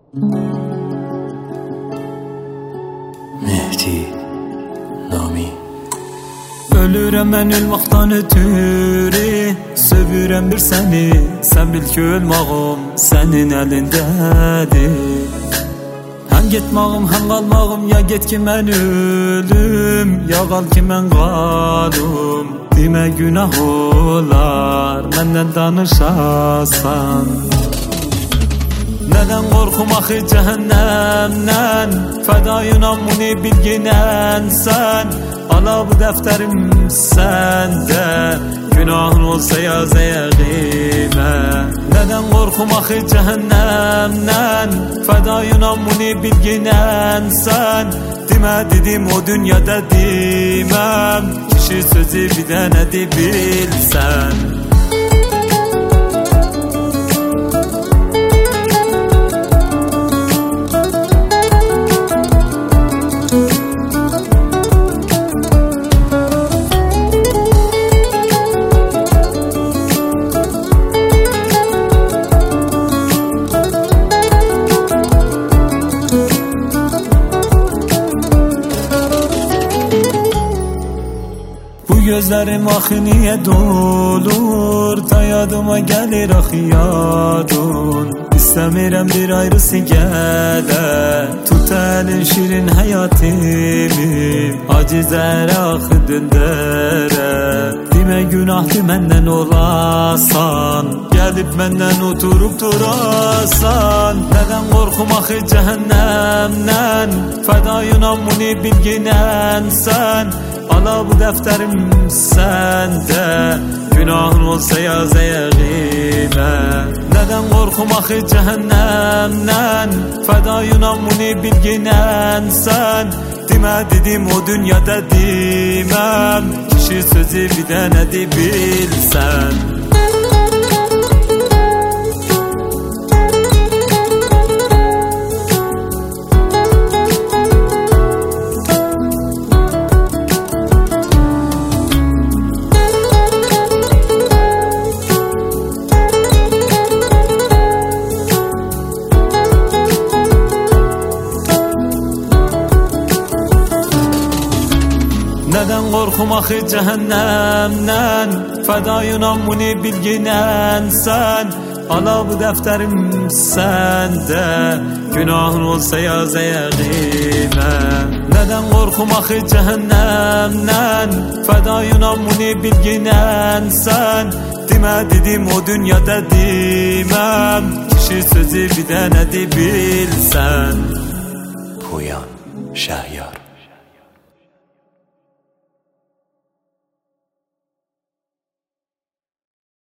Mehdi Nami. Ölürəm mən ölməkdən ötürü, sövürəm bir səni. Sən bil ki ölmağım sənin əlindədir. Həm getmağım həm qalmağım, ya get ki mən ölüm, ya qal ki mən qalım. Demə günah olar məndən danışasan. Nədən qorxum axı cəhənnəmdən, fədayınam bunu bilginən sən. Ala bu dəftərim səndə, günahın olsa yaz əqimə. Nədən qorxum axı cəhənnəmdən, fədayınam bunu bilginən sən. Demə dedim o dünyada deməm, kişi sözü bir dənədir bilsən. Gözlerim axı niye dolur, ta yadıma gelir axı yadın. İstəmirəm bir ayrısı gələ, tut əlin şirin həyatımı, acizlərə axı döndərə. Demə günahdır məndən olasan, gəlib məndən oturub durasan. Nədən qorxum axı cəhənnəmdən, fədayınam bunu bilginən sən. Ala bu dəftərim səndə, günahın olsa yaz əqimə. Nədən qorxum axı cəhənnəmdən, fədayınam bunu bilginən sən. Demə dedim o dünyada deməm, kişi sözü bir dənədir bilsən. Nədən qorxum axı cəhənnəmdən, fədayınam bunu bilginən sən. Ala bu dəftərim səndə, günahın olsa yaz əqimə. Nədən qorxum axı cəhənnəmdən, fədayınam bunu bilginən sən. Demə dedim o dünyada deməm, kişi sözü bir dənədir bilsən. Poyan Şəhyar.